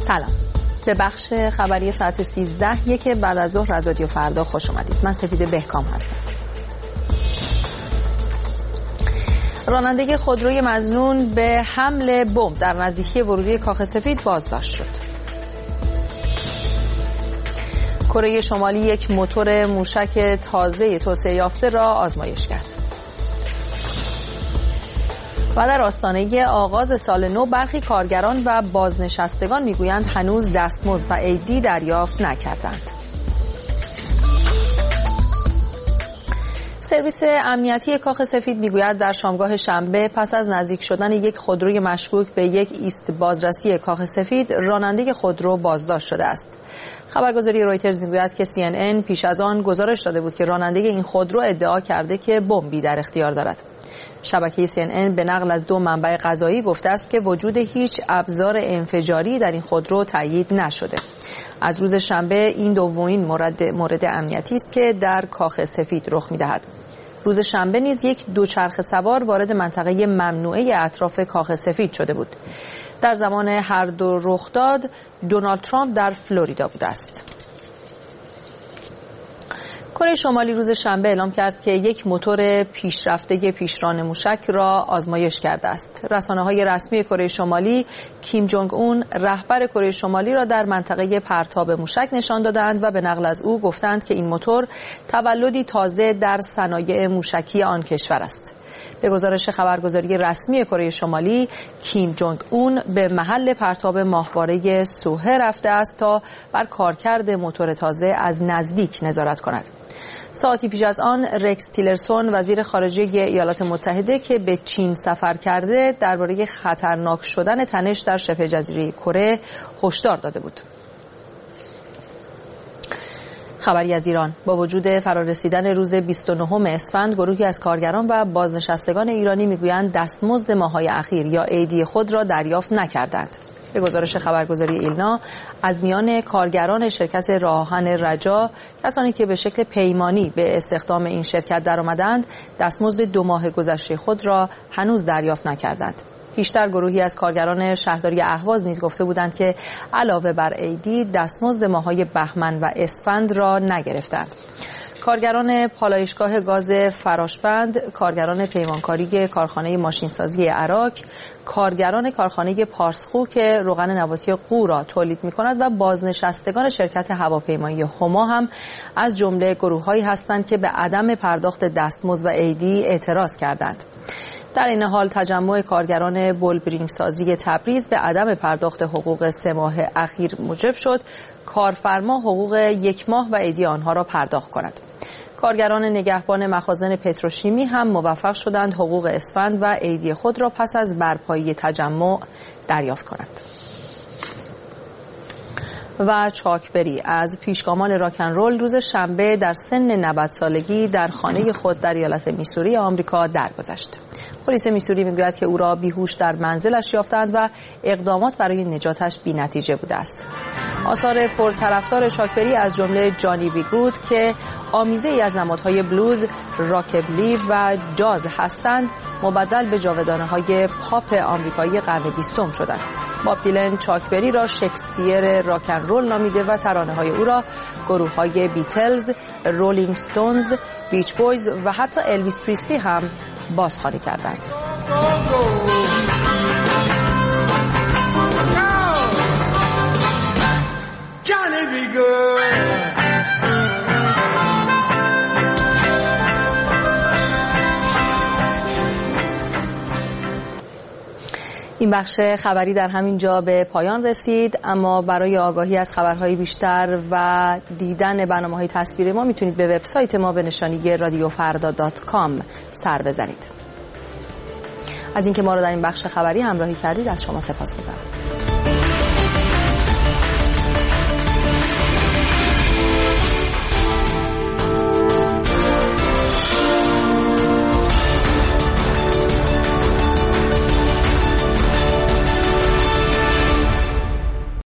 سلام، به بخش خبری ساعت 13 که بعد از ظهر از رادیو فردا خوش اومدید. من سپید بهکام هستم. راننده خودروی مظنون به حمل بمب در نزدیکی ورودی کاخ سفید بازداشت شد. کره شمالی یک موتور موشک تازه توسعه یافته را آزمایش کرد. و در آستانه آغاز سال نو برخی کارگران و بازنشستگان میگویند هنوز دستمزد و عیدی دریافت نکردند. سرویس امنیتی کاخ سفید میگوید در شامگاه شنبه پس از نزدیک شدن یک خودروی مشکوک به یک ایست بازرسی کاخ سفید، راننده خودرو بازداشت شده است. خبرگزاری رویترز میگوید که CNN پیش از آن گزارش داده بود که راننده این خودرو ادعا کرده که بمبی در اختیار دارد. شبکه CNN به نقل از 2 منبع قضایی گفته است که وجود هیچ ابزار انفجاری در این خودرو تایید نشده. از روز شنبه این دومین مورد امنیتی است که در کاخ سفید رخ می‌دهد. روز شنبه نیز یک دوچرخه سوار وارد منطقه ممنوعه اطراف کاخ سفید شده بود. در زمان هر دو رخداد دونالد ترامپ در فلوریدا بوده است. کره شمالی روز شنبه اعلام کرد که یک موتور پیشرفته پیشران موشک را آزمایش کرده است. رسانه‌های رسمی کره شمالی کیم جونگ اون رهبر کره شمالی را در منطقه پرتاب موشک نشان دادند و به نقل از او گفتند که این موتور تولدی تازه در صنایع موشکی آن کشور است. به گزارش خبرگزاری رسمی کره شمالی، کیم جونگ اون به محل پرتاب ماهواره سوهه رفته است تا بر کارکرد موتور تازه از نزدیک نظارت کند. ساعتی پیش از آن رکس تیلرسون وزیر خارجه ایالات متحده که به چین سفر کرده درباره خطرناک شدن تنش در شبه جزیره کره هشدار داده بود. خبری از ایران: با وجود فرارسیدن روز 29 اسفند، گروهی از کارگران و بازنشستگان ایرانی میگویند دستمزد ماه‌های اخیر یا عیدی خود را دریافت نکردند. به گزارش خبرگزاری ایلنا، از میان کارگران شرکت راه‌آهن رجا، کسانی که به شکل پیمانی به استخدام این شرکت درآمدند، دستمزد 2 ماه گذشته خود را هنوز دریافت نکردند. پیشتر گروهی از کارگران شهرداری اهواز نیز گفته بودند که علاوه بر عیدی دستمزد ماه‌های بهمن و اسفند را نگرفتند. کارگران پالایشگاه گاز فراشبند، کارگران پیمانکاری کارخانه ماشینسازی عراق، کارگران کارخانه پارسخو که روغن نباتی قو را تولید می‌کند و بازنشستگان شرکت هواپیمایی هما هم از جمله گروه‌هایی هستند که به عدم پرداخت دستمزد و عیدی اعتراض کردند. در این حال تجمع کارگران بولبرینگ سازی تبریز به عدم پرداخت حقوق 3 ماه اخیر موجب شد کارفرما حقوق 1 ماه و عیدی آنها را پرداخت کند. کارگران نگهبان مخازن پتروشیمی هم موفق شدند حقوق اسفند و عیدی خود را پس از برپایی تجمع دریافت کنند. و چاکبری از پیشگامان راکنرول روز شنبه در سن 90 سالگی در خانه خود در ایالت میسوری آمریکا درگذشت. پلیس میسوری میگوید که او را بیهوش در منزلش یافتند و اقدامات برای نجاتش بی‌نتیجه بوده است. آثار پرطرفدار چاکبری از جمله جانی بی گود که آمیزه‌ای از نمادهای بلوز، راکبلی و جاز هستند، مبدل به جاودانه‌های پاپ آمریکایی قرن 20 شدند. باب دیلن چاکبری را شکسپیر راکنرول نامیده و ترانه‌های او را گروه‌های بیتلز، رولینگ ستونز، بیچ بویز و حتی الویس پریسلی هم بازخوانی کردند. این بخش خبری در همین جا به پایان رسید، اما برای آگاهی از خبرهای بیشتر و دیدن برنامه‌های تصویری ما میتونید به وبسایت ما به نشانی radiofarda.com سر بزنید. از اینکه ما رو در این بخش خبری همراهی کردید از شما سپاسگزارم.